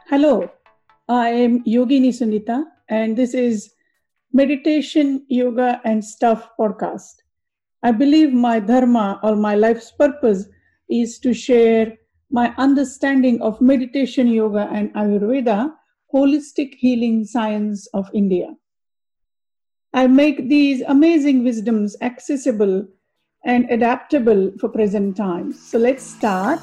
Hello, I am Yogini Sunita, and this is Meditation, Yoga, and Stuff podcast. I believe my dharma or my life's purpose is to share my understanding of meditation, yoga, and Ayurveda, holistic healing science of India. I make these amazing wisdoms accessible and adaptable for present times. So let's start.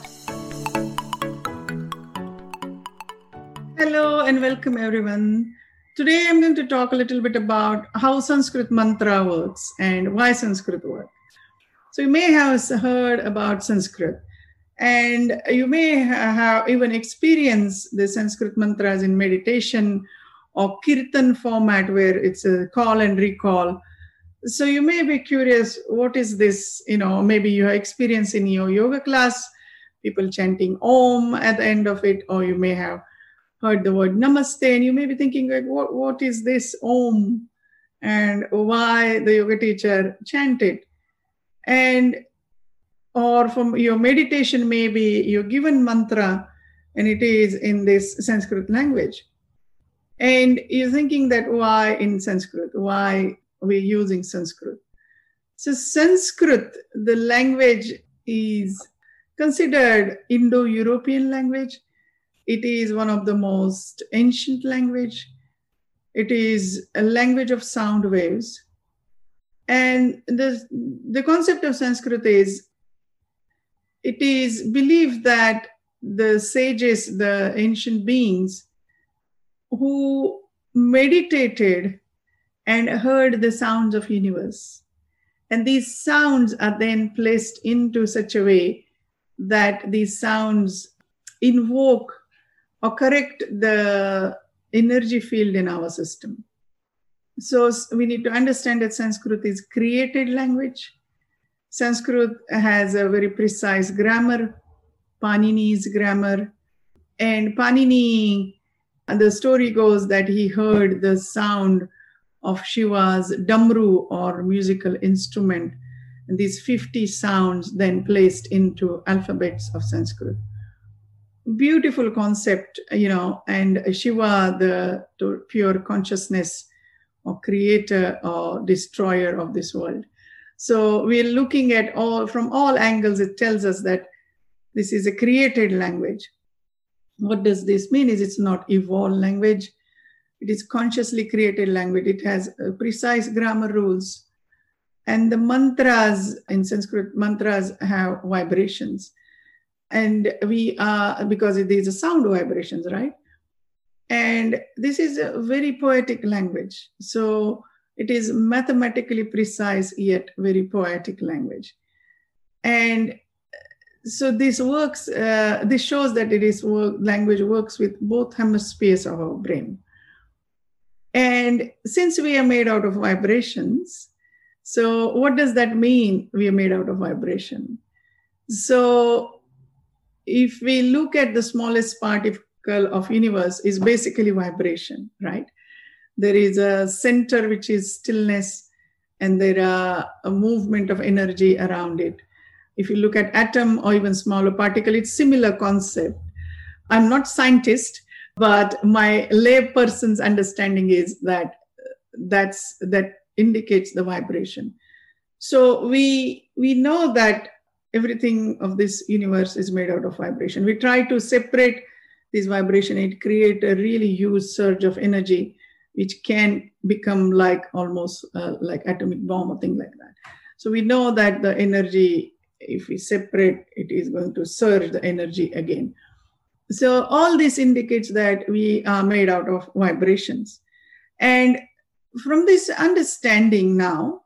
Hello and welcome everyone. Today I'm going to talk a little bit about how Sanskrit mantra works and why Sanskrit works. So you may have heard about Sanskrit and you may have even experienced the Sanskrit mantras in meditation or kirtan format where it's a call and recall. So you may be curious, what is this? Maybe you have experience in your yoga class, people chanting Om at the end of it, or you may have heard the word namaste and you may be thinking like, what is this Om and why the yoga teacher chanted? And or from your meditation, maybe you're given mantra and it is in this Sanskrit language. And you're thinking that why in Sanskrit? Why we're using Sanskrit? So Sanskrit, the language is considered Indo-European language. It is one of the most ancient language. It is a language of sound waves. And the concept of Sanskrit is, it is believed that the sages, the ancient beings who meditated and heard the sounds of universe. And these sounds are then placed into such a way that these sounds invoke or correct the energy field in our system. So we need to understand that Sanskrit is created language. Sanskrit has a very precise grammar, Panini's grammar. And Panini, the story goes that he heard the sound of Shiva's damru or musical instrument. And these 50 sounds then placed into alphabets of Sanskrit. Beautiful concept, and Shiva, the pure consciousness or creator or destroyer of this world. So we're looking at from all angles. It tells us that this is a created language. What does this mean? Is it's not evolved language. It is consciously created language. It has precise grammar rules. And the mantras in Sanskrit, mantras have vibrations. And because it is a sound vibrations, right? And this is a very poetic language. So it is mathematically precise, yet very poetic language. And so this works, this shows that language works with both hemispheres of our brain. And since we are made out of vibrations, so what does that mean? We are made out of vibration. So if we look at the smallest particle of universe is basically vibration, right? There is a center which is stillness and there are a movement of energy around it. If you look at atom or even smaller particle, it's similar concept. I'm not scientist, but my lay person's understanding is that indicates the vibration. So we know that everything of this universe is made out of vibration. We try to separate this vibration and create a really huge surge of energy, which can become like almost like atomic bomb or thing like that. So we know that the energy, if we separate, it is going to surge the energy again. So all this indicates that we are made out of vibrations. And from this understanding now,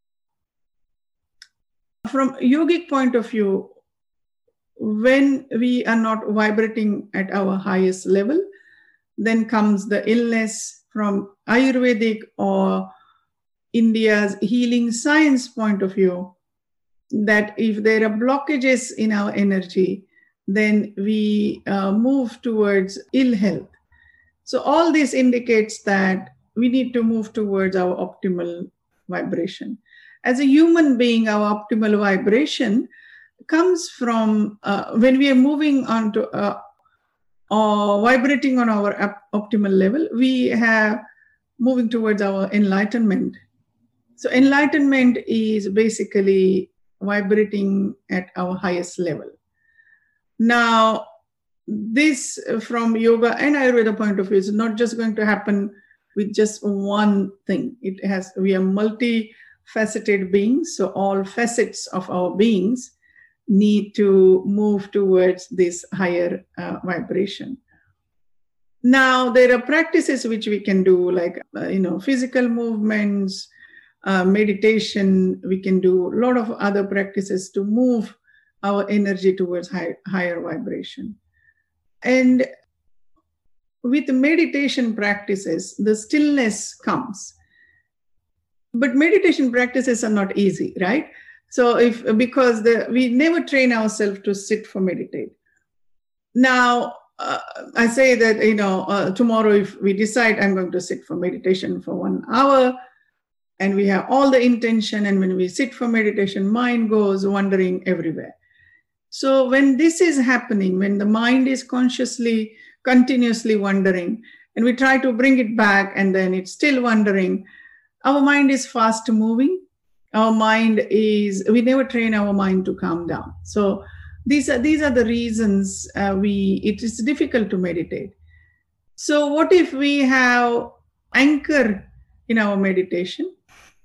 from yogic point of view, when we are not vibrating at our highest level, then comes the illness. From Ayurvedic or India's healing science point of view, that if there are blockages in our energy, then we move towards ill health. So all this indicates that we need to move towards our optimal vibration. As a human being, our optimal vibration comes from when we are moving on to or vibrating on our optimal level, we have moving towards our enlightenment. So enlightenment is basically vibrating at our highest level. Now, this from yoga and Ayurveda point of view is not just going to happen with just one thing. We are multifaceted beings, so all facets of our beings need to move towards this higher vibration. Now, there are practices which we can do, like physical movements, meditation. We can do a lot of other practices to move our energy towards higher vibration. And with meditation practices, the stillness comes. But meditation practices are not easy, right? So because we never train ourselves to sit for meditate. Now, I say that, tomorrow if we decide I'm going to sit for meditation for 1 hour, and we have all the intention, and when we sit for meditation, mind goes wandering everywhere. So when this is happening, when the mind is continuously wandering, and we try to bring it back and then it's still wandering, our mind is fast moving. We never train our mind to calm down. So these are the reasons it is difficult to meditate. So what if we have anchor in our meditation?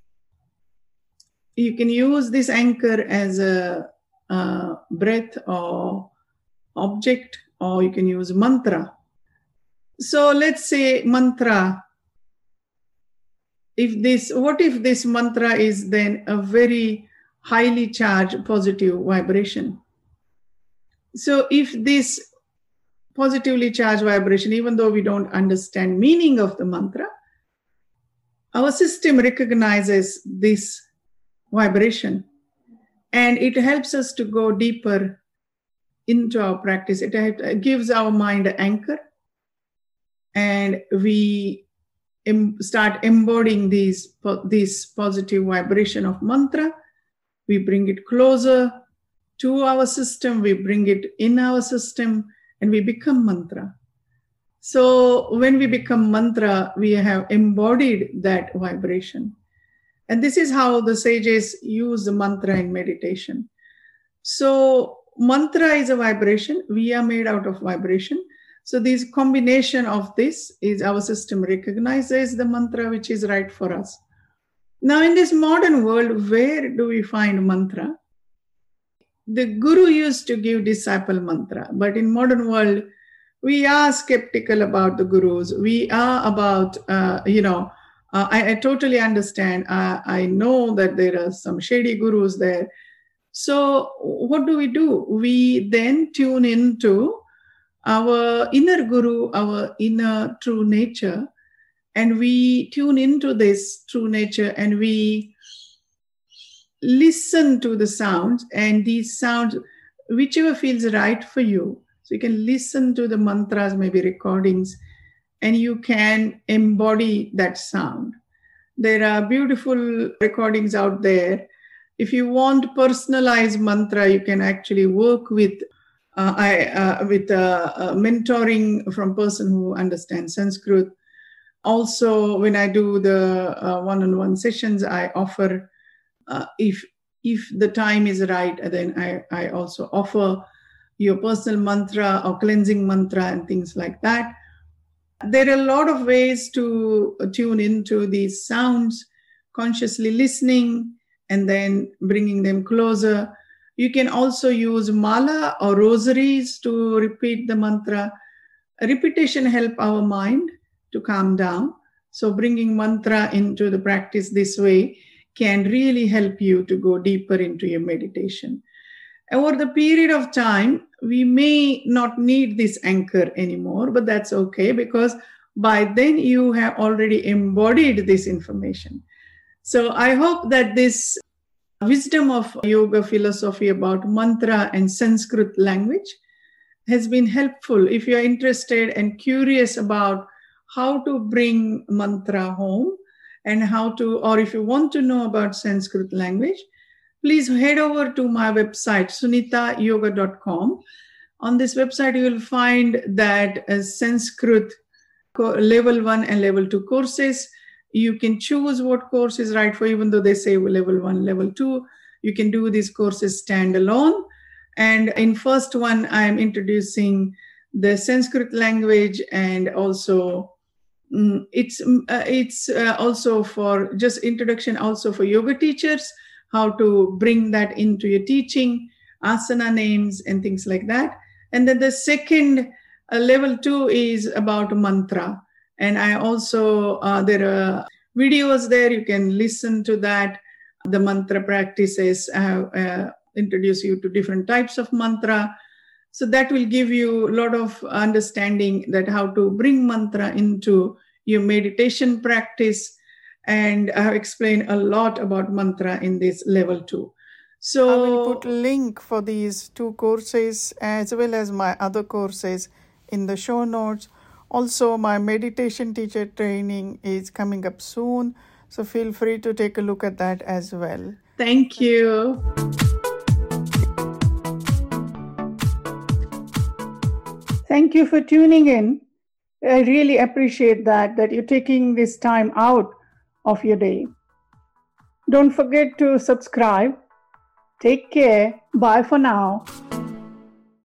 You can use this anchor as a breath or object, or you can use mantra. So let's say mantra. What if this mantra is then a very highly charged positive vibration? So if this positively charged vibration, even though we don't understand meaning of the mantra, our system recognizes this vibration, and it helps us to go deeper into our practice. It gives our mind an anchor, and we start embodying this positive vibration of mantra. We bring it closer to our system, we bring it in our system, and we become mantra. So when we become mantra, we have embodied that vibration. And this is how the sages use the mantra in meditation. So mantra is a vibration. We are made out of vibration. So this combination of this is our system recognizes the mantra which is right for us. Now in this modern world, where do we find mantra? The guru used to give disciple mantra, but in modern world, we are skeptical about the gurus. We are about, I totally understand. I know that there are some shady gurus there. So what do? We then tune into our inner guru, our inner true nature, and we tune into this true nature, and we listen to the sounds, and these sounds, whichever feels right for you. So you can listen to the mantras, maybe recordings, and you can embody that sound. There are beautiful recordings out there. If you want personalized mantra, you can actually work with mentoring from person who understands Sanskrit. Also, when I do the one-on-one sessions, I offer, if the time is right, then I also offer your personal mantra or cleansing mantra and things like that. There are a lot of ways to tune into these sounds, consciously listening and then bringing them closer. You can also use mala or rosaries to repeat the mantra. Repetition helps our mind to calm down. So bringing mantra into the practice this way can really help you to go deeper into your meditation. Over the period of time, we may not need this anchor anymore, but that's okay, because by then you have already embodied this information. So I hope that this wisdom of yoga philosophy about mantra and Sanskrit language has been helpful. If you're interested and curious about how to bring mantra home and or if you want to know about Sanskrit language, please head over to my website, sunitayoga.com. On this website, you will find that Sanskrit level 1 and level 2 courses. You can choose what course is right for you, even though they say level 1, level 2. You can do these courses standalone. And in first one, I'm introducing the Sanskrit language, and also it's also for just introduction, also for yoga teachers, how to bring that into your teaching, asana names and things like that. And then the second level 2 is about mantra. And I also, there are videos there, you can listen to that. The mantra practices introduce you to different types of mantra. So that will give you a lot of understanding that how to bring mantra into your meditation practice. And I have explained a lot about mantra in this level 2. So I will put a link for these 2 courses as well as my other courses in the show notes. Also, my meditation teacher training is coming up soon, so feel free to take a look at that as well. Thank you. Thank you for tuning in. I really appreciate that you're taking this time out of your day. Don't forget to subscribe. Take care. Bye for now.